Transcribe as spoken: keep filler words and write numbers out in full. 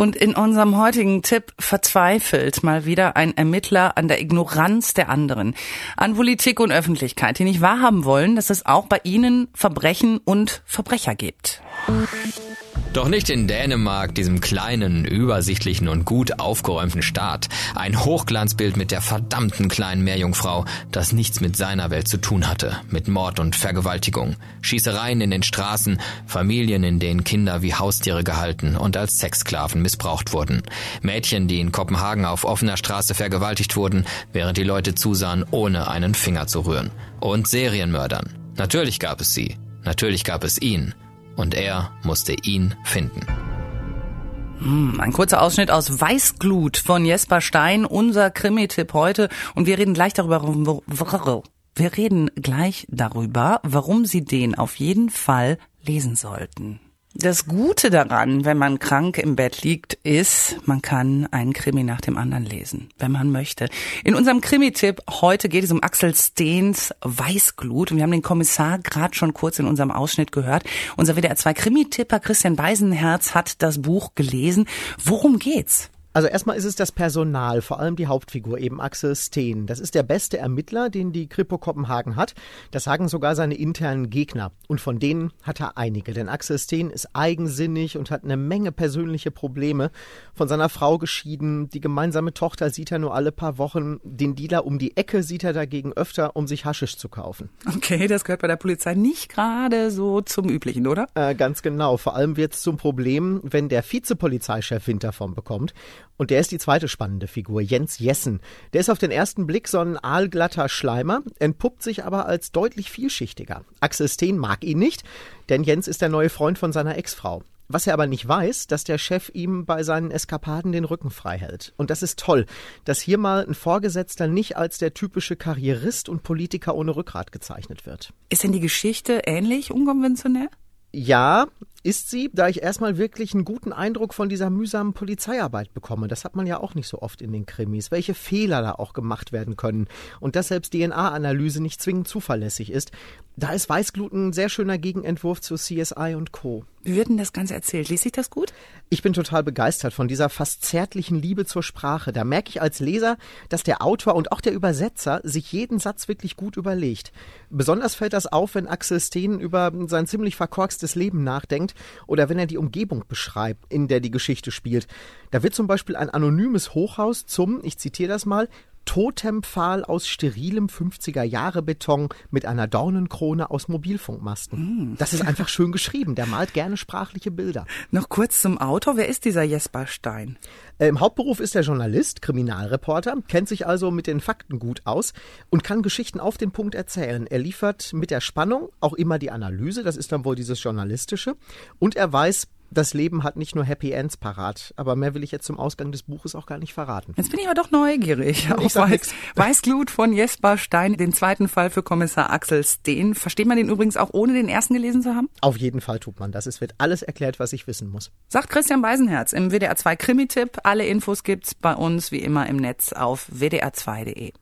Und in unserem heutigen Tipp verzweifelt mal wieder ein Ermittler an der Ignoranz der anderen, an Politik und Öffentlichkeit, die nicht wahrhaben wollen, dass es auch bei ihnen Verbrechen und Verbrecher gibt. Doch nicht in Dänemark, diesem kleinen, übersichtlichen und gut aufgeräumten Staat. Ein Hochglanzbild mit der verdammten kleinen Meerjungfrau, das nichts mit seiner Welt zu tun hatte. Mit Mord und Vergewaltigung, Schießereien in den Straßen, Familien, in denen Kinder wie Haustiere gehalten und als Sexsklaven missbraucht wurden. Mädchen, die in Kopenhagen auf offener Straße vergewaltigt wurden, während die Leute zusahen, ohne einen Finger zu rühren. Und Serienmördern. Natürlich gab es sie. Natürlich gab es ihn. Und er musste ihn finden. Hm, ein kurzer Ausschnitt aus Weißglut von Jesper Stein, unser Krimi-Tipp heute. Und wir reden gleich darüber, wir reden gleich darüber, warum Sie den auf jeden Fall lesen sollten. Das Gute daran, wenn man krank im Bett liegt, ist, man kann einen Krimi nach dem anderen lesen, wenn man möchte. In unserem Krimi-Tipp heute geht es um Axel Steens Weißglut. Und wir haben den Kommissar gerade schon kurz in unserem Ausschnitt gehört. Unser W D R zwei Krimi-Tipper Christian Beisenherz hat das Buch gelesen. Worum geht's? Also erstmal ist es das Personal, vor allem die Hauptfigur, eben Axel Steen. Das ist der beste Ermittler, den die Kripo Kopenhagen hat. Das sagen sogar seine internen Gegner. Und von denen hat er einige. Denn Axel Steen ist eigensinnig und hat eine Menge persönliche Probleme. Von seiner Frau geschieden, die gemeinsame Tochter sieht er nur alle paar Wochen. Den Dealer um die Ecke sieht er dagegen öfter, um sich Haschisch zu kaufen. Okay, das gehört bei der Polizei nicht gerade so zum Üblichen, oder? Äh, ganz genau. Vor allem wird es zum Problem, wenn der Vizepolizeichef Wind davon bekommt. Und der ist die zweite spannende Figur, Jens Jessen. Der ist auf den ersten Blick so ein aalglatter Schleimer, entpuppt sich aber als deutlich vielschichtiger. Axel Steen mag ihn nicht, denn Jens ist der neue Freund von seiner Ex-Frau. Was er aber nicht weiß, dass der Chef ihm bei seinen Eskapaden den Rücken frei hält. Und das ist toll, dass hier mal ein Vorgesetzter nicht als der typische Karrierist und Politiker ohne Rückgrat gezeichnet wird. Ist denn die Geschichte ähnlich unkonventionell? Ja, ist sie, da ich erstmal wirklich einen guten Eindruck von dieser mühsamen Polizeiarbeit bekomme. Das hat man ja auch nicht so oft in den Krimis, welche Fehler da auch gemacht werden können und dass selbst D N A-Analyse nicht zwingend zuverlässig ist. Da ist Weißglut ein sehr schöner Gegenentwurf zu C S I und Co. Wie wird denn das Ganze erzählt? Liest sich das gut? Ich bin total begeistert von dieser fast zärtlichen Liebe zur Sprache. Da merke ich als Leser, dass der Autor und auch der Übersetzer sich jeden Satz wirklich gut überlegt. Besonders fällt das auf, wenn Axel Steen über sein ziemlich verkorkstes Leben nachdenkt oder wenn er die Umgebung beschreibt, in der die Geschichte spielt. Da wird zum Beispiel ein anonymes Hochhaus zum, ich zitiere das mal, Totempfahl aus sterilem fünfziger-Jahre-Beton mit einer Dornenkrone aus Mobilfunkmasten. Mm. Das ist einfach schön geschrieben. Der malt gerne sprachliche Bilder. Noch kurz zum Autor. Wer ist dieser Jesper Stein? Äh, Im Hauptberuf ist er Journalist, Kriminalreporter, kennt sich also mit den Fakten gut aus und kann Geschichten auf den Punkt erzählen. Er liefert mit der Spannung auch immer die Analyse, das ist dann wohl dieses Journalistische. Und er weiß, das Leben hat nicht nur Happy Ends parat, aber mehr will ich jetzt zum Ausgang des Buches auch gar nicht verraten. Jetzt bin ich aber doch neugierig. Ich Auf Weiß, Weißglut von Jesper Stein, den zweiten Fall für Kommissar Axel Steen. Versteht man den übrigens auch, ohne den ersten gelesen zu haben? Auf jeden Fall tut man das. Es wird alles erklärt, was ich wissen muss. Sagt Christian Beisenherz im W D R zwei Krimi-Tipp. Alle Infos gibt's bei uns wie immer im Netz auf w d r zwei punkt d e.